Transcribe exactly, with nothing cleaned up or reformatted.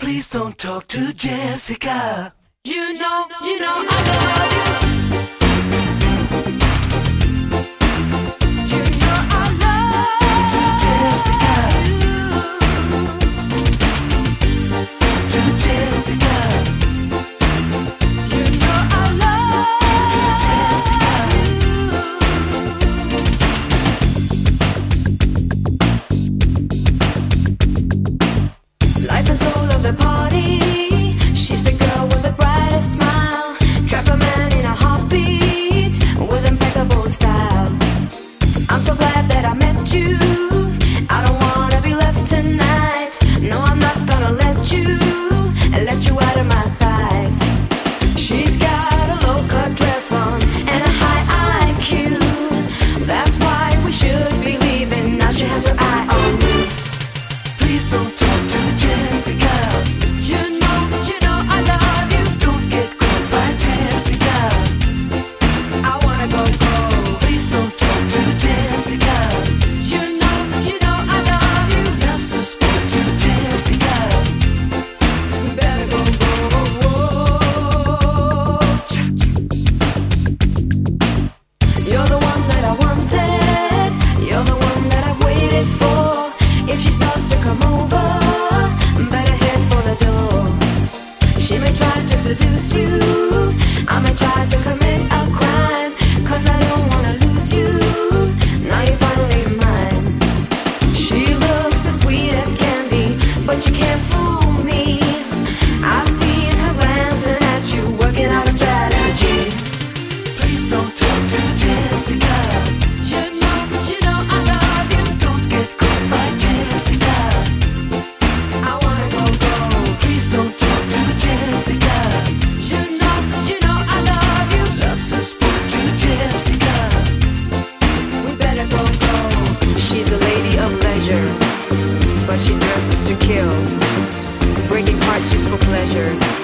Please don't talk to Jessica. You know, you know I love you. You know I love To Jessica. To Jessica. you. Know I love To Jessica. Life is all of the party. She's the girl with the brightest smile. Trap a man in a heartbeat with impeccable style. I'm so glad that I met you. I don't wanna be left tonight. No, I'm not gonna let you let you out of my sight. She's got a low-cut dress on and a high I Q. That's why we should be leaving. Now she has her eye on me. Please don't talk to Jessica. You know, you know I love you. Don't get caught by Jessica. I wanna go go. Please don't talk to Jessica. You know, you know I love you. Love's a sport to Jessica. We better go go. You're the one that I wanted. You're the one that I've waited for. If she starts to come over, better head for the door. She may try to seduce you. I may try to commit a crime. Cause I don't wanna lose you. Now you're finally mine. She looks as sweet as candy, but you can't fool me. I've seen her glancing at you, working out a strategy. Please don't talk to Jessica. You know, you know I love you. Don't get caught by Jessica. I wanna go go. Please don't talk to Jessica. You know, you know I love you. Love's a sport to Jessica. We better go go. She's a lady of pleasure, but she dresses to kill, breaking hearts just for pleasure.